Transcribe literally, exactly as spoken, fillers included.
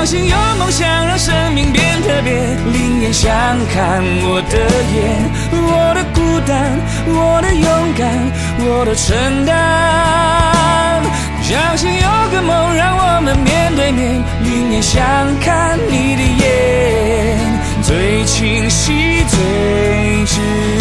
相信有梦想让生命变特别，另眼相看我的眼，我的孤单，我的勇敢，我的承担。相信有个梦让我们面对面，另眼相看你的眼，最清晰最直